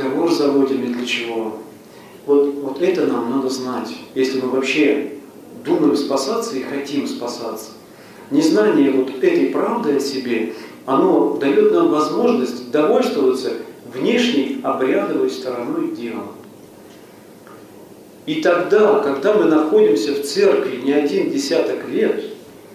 разговор заводим и для чего. Вот это нам надо знать, если мы вообще думаем спасаться и хотим спасаться. Незнание вот этой правды о себе, оно дает нам возможность довольствоваться внешней обрядовой стороной дела. И тогда, когда мы находимся в церкви не один десяток лет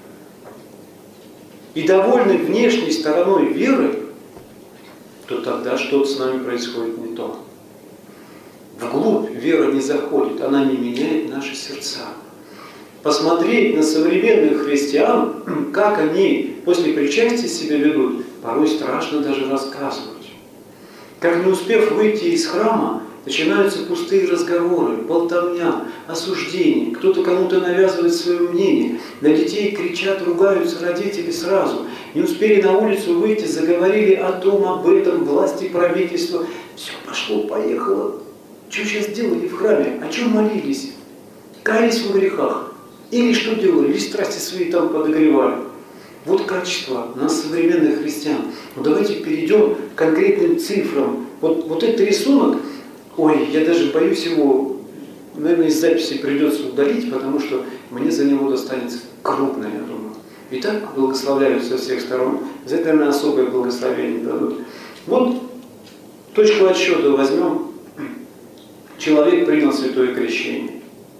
и довольны внешней стороной веры, то тогда что-то с нами происходит не то. Вглубь вера не заходит, она не меняет наши сердца. Посмотреть на современных христиан, как они после причастия себя ведут, порой страшно даже рассказывать. Как не успев выйти из храма, начинаются пустые разговоры, болтовня, осуждение. Кто-то кому-то навязывает свое мнение. На детей кричат, ругаются родители сразу. Не успели на улицу выйти, заговорили о том, об этом, власти, правительства. Все пошло, поехало. Что сейчас делали в храме? О чем молились? Каялись в грехах? Или что делали? Или страсти свои там подогревали? Вот качество нас, современных христиан. Но давайте перейдем к конкретным цифрам. Вот этот рисунок, ой, я даже боюсь его, наверное, из записи придется удалить, потому что мне за него достанется крупно, я думаю. Итак, благословляют со всех сторон. За это, наверное, особое благословение дадут. Вот точку отсчета возьмем. Человек принял святое крещение.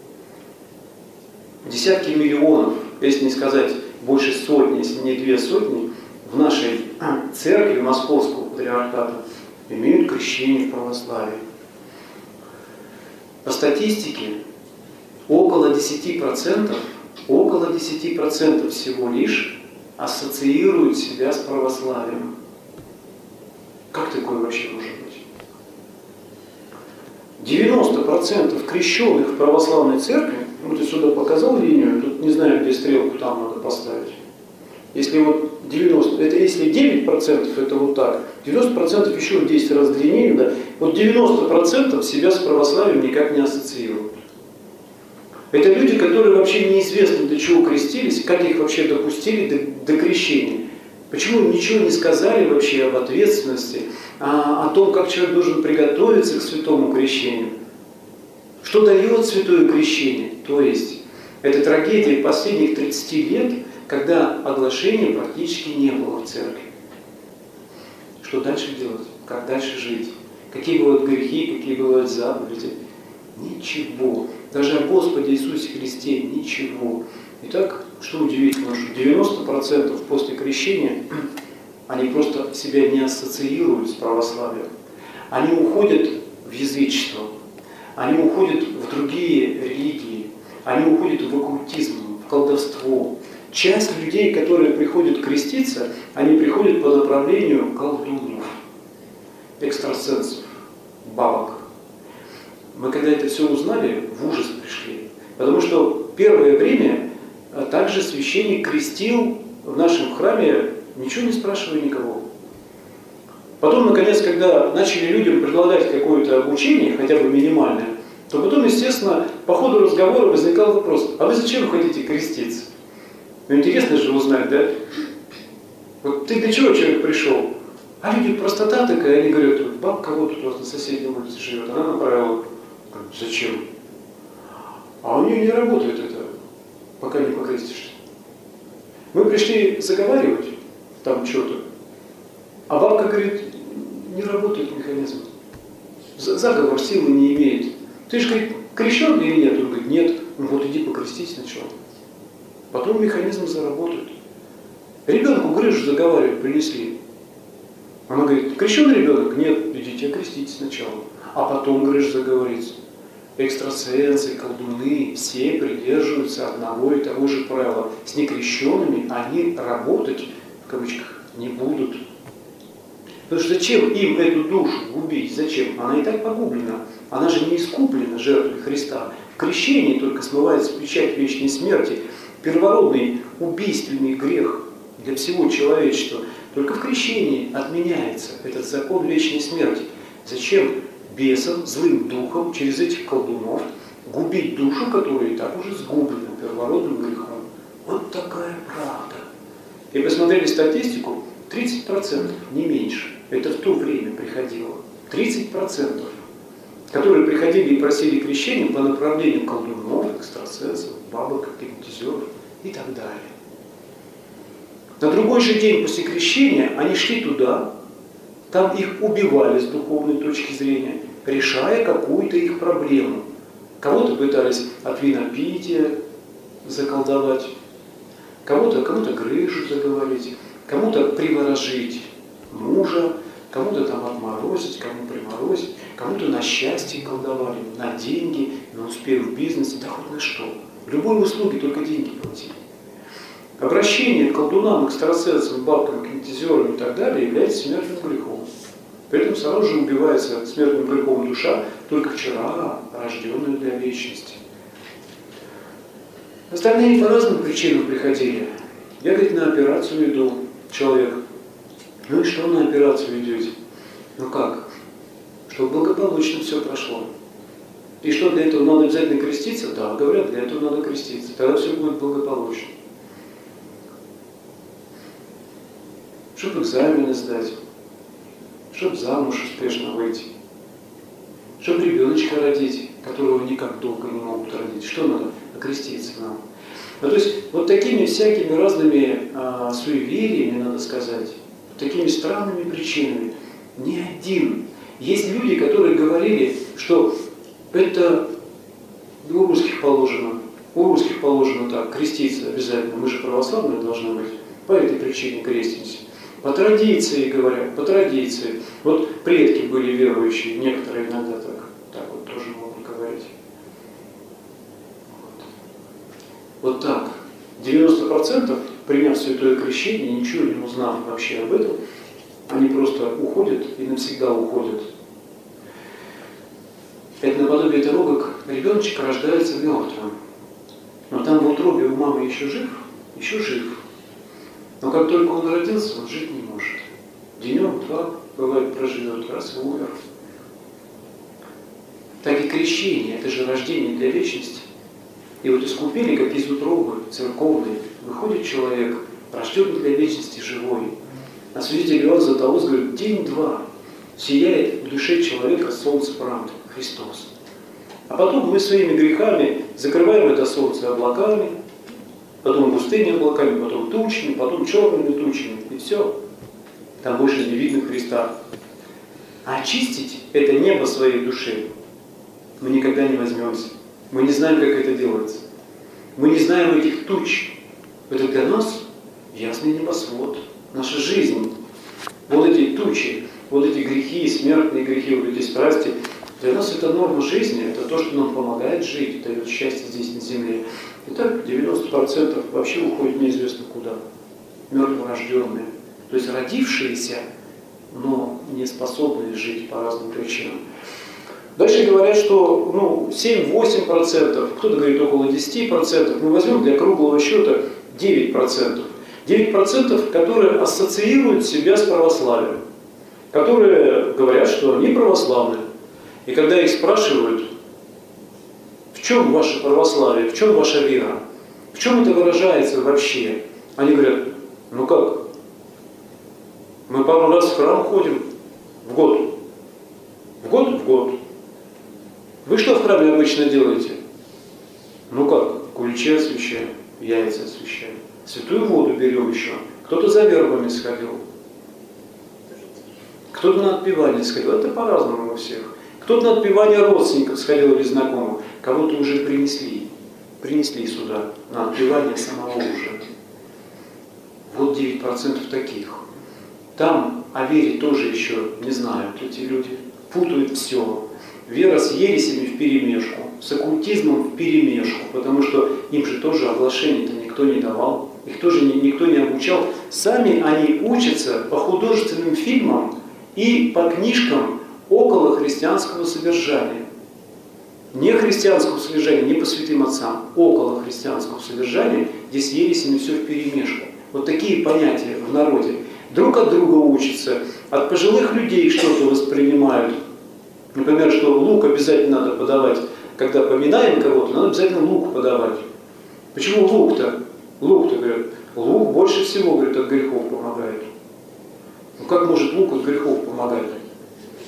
Десятки миллионов, если не сказать больше сотни, если не 2 сотни, в нашей церкви Московского патриархата имеют крещение в православии. По статистике, около 10% всего лишь ассоциируют себя с православием. Как такое вообще может быть? 90% крещенных в православной церкви, вот я сюда показал линию, тут не знаю, где стрелку там надо поставить. Если вот 90, это если 9% это вот так, 90% еще в 10 раз длиннее, да, вот 90% себя с православием никак не ассоциируют. Это люди, которые вообще неизвестно до чего крестились, как их вообще допустили до крещения. Почему ничего не сказали вообще об ответственности, о том, как человек должен приготовиться к святому крещению. Что дает святое крещение? То есть, это трагедия последних 30 лет, когда оглашения практически не было в церкви. Что дальше делать? Как дальше жить? Какие бывают грехи, какие бывают заповеди? Ничего. Даже о Господе Иисусе Христе ничего. Итак, что удивительно, что 90% после крещения, они просто себя не ассоциируют с православием. Они уходят в язычество, они уходят в другие религии, они уходят в оккультизм, в колдовство. Часть людей, которые приходят креститься, они приходят по направлению колдунов, экстрасенсов, бабок. Мы когда это все узнали, в ужас пришли. Потому что первое время также священник крестил в нашем храме, ничего не спрашивая никого. Потом, наконец, когда начали людям предлагать какое-то обучение, хотя бы минимальное, то потом, естественно, по ходу разговора возникал вопрос: а вы зачем хотите креститься? Ну, интересно же узнать, да? Вот ты для чего человек пришел? А люди простота такая, они говорят: бабка вот тут у вас на соседней улице живет, она направила. Зачем? А у нее не работает это, пока не покрестишься. Мы пришли заговаривать там что-то, а бабка говорит: не работает механизм. Заговор силы не имеет. Ты же, говорит, крещен или нет? Он говорит: нет. Ну вот иди покрестись сначала. Потом механизм заработает. Ребенку грыжу заговаривать принесли. Она говорит: крещен ребенок? Нет. Идите окреститесь сначала. А потом грыжа заговорится. Экстрасенсы, колдуны, все придерживаются одного и того же правила. С некрещенными они работать, в кавычках, не будут. Потому что зачем им эту душу губить? Зачем? Она и так погублена. Она же не искуплена жертвой Христа. В крещении только смывается печать вечной смерти. Первородный убийственный грех для всего человечества. Только в крещении отменяется этот закон вечной смерти. Зачем бесам, злым духом, через этих колдунов губить душу, которая и так уже сгублена первородным грехом? Вот такая правда. И посмотрели статистику, 30%, не меньше. Это в то время приходило. 30%, которые приходили и просили крещения по направлению колдунов, экстрасенсов, бабок, гипнотизеров и так далее. На другой же день после крещения они шли туда, там их убивали с духовной точки зрения, решая какую-то их проблему. Кого-то пытались от винопития заколдовать, кому-то грыжу заговорить, кому-то приворожить мужа, кому-то там отморозить, кому приморозить, кому-то на счастье колдовали, на деньги, на успех в бизнесе, да хоть на что. В любой услуге только деньги платили. Обращение к колдунам, экстрасенсам, бабкам, гипнотизерам и так далее является смертным грехом. При этом сразу же убивается смертным грехом душа, только вчера рожденная для вечности. Остальные по разным причинам приходили. Я, говорит, на операцию иду, человек. Ну и что на операцию идете? Ну как? Чтобы благополучно все прошло. И что для этого надо обязательно креститься? Да, говорят, для этого надо креститься. Тогда все будет благополучно. Чтобы экзамены сдать, чтобы замуж успешно выйти, чтобы ребеночка родить, которого никак долго не могут родить. Что надо? Окреститься нам. Ну, то есть вот такими всякими разными суевериями, надо сказать, такими странными причинами, ни один. Есть люди, которые говорили, что это у русских положено так, креститься обязательно, мы же православные должны быть, по этой причине крестимся. По традиции, говорят, по традиции. Вот предки были верующие, некоторые иногда так вот тоже могут говорить. Вот так. 90%, приняв святое крещение, ничего не узнав вообще об этом, они просто уходят и навсегда уходят. Это наподобие того, как ребеночек рождается мертвым. Но там в утробе у мамы еще жив. Но как только он родился, он жить не может. Денек-два, бывает, проживет, раз и умер. Так и крещение, это же рождение для вечности. И вот искупили, как из утробы церковной, выходит человек, рожденный для вечности, живой. А святитель Иоанн Златоуст говорит, день-два сияет в душе человека солнце правды, Христос. А потом мы своими грехами закрываем это солнце облаками, потом пустыни облаками, потом тучами, потом черными тучами, и все. Там больше не видно Христа. А очистить это небо своей души мы никогда не возьмемся. Мы не знаем, как это делается. Мы не знаем этих туч. Это для нас ясный небосвод, наша жизнь. Вот эти тучи, вот эти грехи, смертные грехи, вот эти страсти, для нас это норма жизни, это то, что нам помогает жить, дает счастье здесь на земле. Итак, 90% вообще уходит неизвестно куда. Мертворожденные. То есть родившиеся, но не способные жить по разным причинам. Дальше говорят, что 7-8%, кто-то говорит около 10%, мы возьмем для круглого счета 9%. 9%, которые ассоциируют себя с православием, которые говорят, что они православные. И когда их спрашивают, в чем ваше православие, в чем ваша вера, в чем это выражается вообще, они говорят, ну как, мы пару раз в храм ходим в год. В год. Вы что в храме обычно делаете? Ну как, куличи освящаем, яйца освящаем, святую воду берем еще. Кто-то за вербами сходил, кто-то на отпевание сходил. Это по-разному у всех. Кто-то на отпевание родственников сходил или знакомых, кого-то уже принесли сюда на отпевание самого ужина. Вот 9% таких. Там о вере тоже еще не знают эти люди, путают все. Вера с ересями вперемешку, с оккультизмом вперемешку, потому что им же тоже оглашений-то никто не давал, их тоже никто не обучал. Сами они учатся по художественным фильмам и по книжкам около христианского содержания. Не христианского содержания, не по святым отцам, около христианского содержания, где с ересями все вперемешку. Вот такие понятия в народе. Друг от друга учатся, от пожилых людей что-то воспринимают. Например, что лук обязательно надо подавать, когда поминаем кого-то, надо обязательно лук подавать. Почему лук-то? Лук-то, говорят, лук больше всего, говорит, от грехов помогает. Ну как может лук от грехов помогать?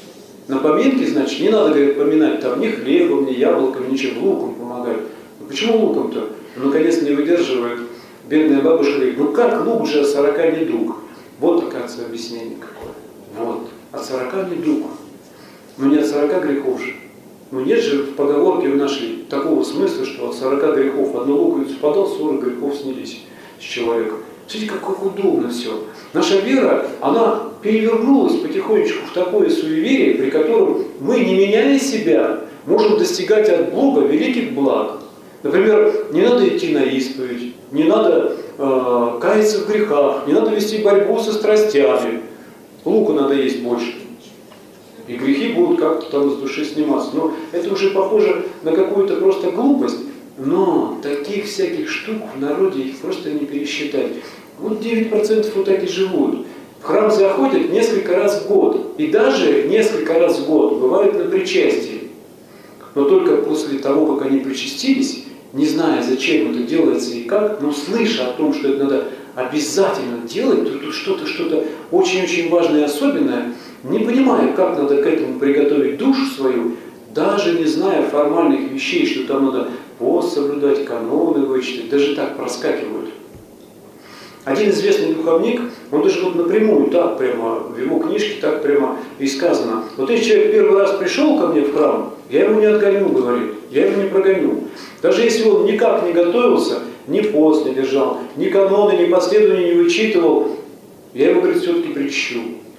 На поминке, значит, не надо, говорит, поминать там ни хлебом, ни яблоком, ничем, луком помогать. Ну почему луком-то? Ну, наконец не выдерживает. Бедная бабушка говорит, ну как лук же от 40 недуг? Вот, оказывается, объяснение какое. Вот, от 40 недуг. Ну не от 40 грехов же. Ну нет же в поговорке вы нашли такого смысла, что от 40 грехов одну луковицу подал, 40 грехов снялись с человека. Смотрите, как удобно все. Наша вера, она перевернулась потихонечку в такое суеверие, при котором мы, не меняя себя, можем достигать от Бога великих благ. Например, не надо идти на исповедь, не надо каяться в грехах, не надо вести борьбу со страстями. Лука надо есть больше. И грехи будут как-то там с души сниматься. Но это уже похоже на какую-то просто глупость. Но таких всяких штук в народе их просто не пересчитать. Вот 9% вот так и живут. В храм заходят несколько раз в год. И даже несколько раз в год бывает на причастии. Но только после того, как они причастились, не зная, зачем это делается и как, но слыша о том, что это надо обязательно делать, то тут что-то очень-очень важное и особенное, не понимая, как надо к этому приготовить душу свою, даже не зная формальных вещей, что там надо пост соблюдать, каноны вычитать, даже так проскакивают. Один известный духовник, он даже вот напрямую, так прямо, в его книжке так прямо и сказано. Вот если человек первый раз пришел ко мне в храм, я его не отгоню, говорит, я его не прогоню. Даже если он никак не готовился, ни пост не держал, ни каноны, ни последования не вычитывал, я его, говорит, все-таки причащу.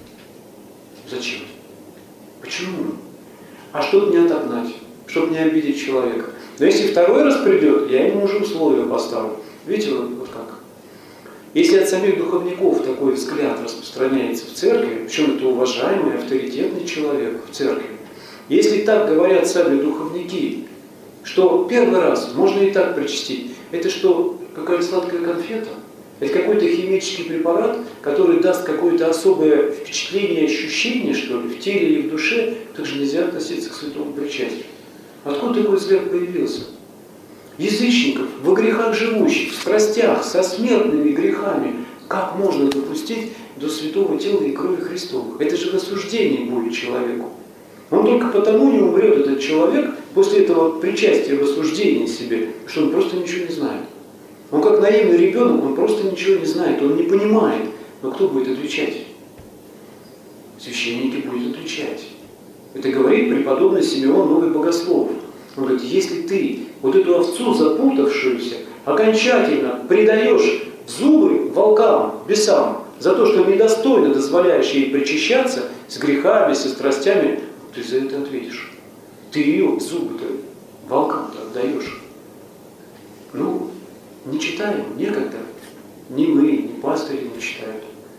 Зачем? Почему? А чтобы не отогнать, чтобы не обидеть человека. Но если второй раз придет, я ему уже условия поставлю. Видите, вот как? Если от самих духовников такой взгляд распространяется в церкви, причем это уважаемый, авторитетный человек в церкви, если так говорят сами духовники, что первый раз можно и так причастить, это что, какая-то сладкая конфета? Это какой-то химический препарат, который даст какое-то особое впечатление, ощущение, что ли, в теле или в душе, так же нельзя относиться к святому причастию. Откуда такой взгляд появился? Язычников, во грехах живущих, в страстях, со смертными грехами, как можно допустить до святого тела и крови Христовых? Это же в осуждении будет человеку. Он только потому не умрет, этот человек, после этого причастия в осуждении себе, что он просто ничего не знает. Он как наивный ребенок, он просто ничего не знает, он не понимает. Но кто будет отвечать? Священники будут отвечать. Это говорит преподобный Симеон Новый Богослов. Он говорит, если ты вот эту овцу запутавшуюся окончательно предаешь в зубы волкам, бесам, за то, что недостойно дозволяешь ей причащаться с грехами, со страстями, ты за это ответишь. Ты ее в зубы-то волкам-то отдаешь. Ну, не читаем, некогда. Ни мы, ни пастыри не читают.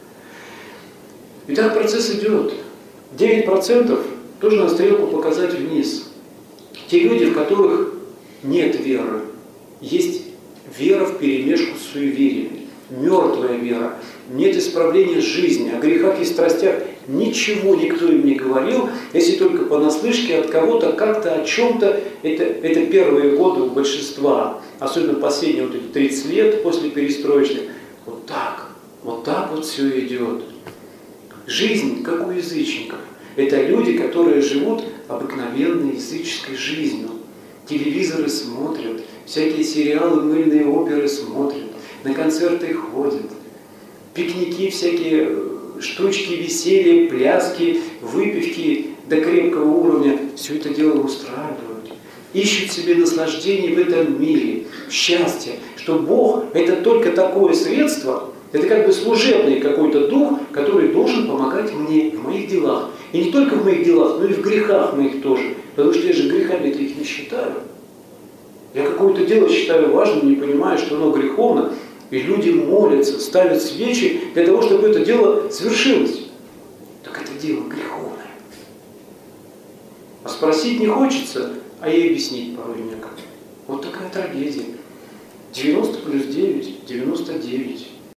Итак, процесс идет. 9% тоже на стрелку показать вниз. Те люди, в которых нет веры, есть вера вперемешку с суевериями, мертвая вера, нет исправления жизни, о грехах и страстях ничего никто им не говорил, если только понаслышке от кого-то, как-то, о чем-то, это первые годы у большинства, особенно последние вот эти 30 лет после перестроечных, вот так вот все идет. Жизнь, как у язычников. Это люди, которые живут обыкновенной языческой жизнью. Телевизоры смотрят, всякие сериалы, мыльные оперы смотрят, на концерты ходят, пикники всякие, штучки, веселья, пляски, выпивки до крепкого уровня, все это дело устраивают. Ищут себе наслаждений в этом мире, счастья, что Бог – это только такое средство, это как бы служебный какой-то дух, который должен помогать мне в моих делах. И не только в моих делах, но и в грехах моих тоже. Потому что я же грехами-то их не считаю. Я какое-то дело считаю важным, не понимая, что оно греховно. И люди молятся, ставят свечи для того, чтобы это дело свершилось. Так это дело греховное. А спросить не хочется, а и объяснить порой некому. Вот такая трагедия. 90 плюс 9.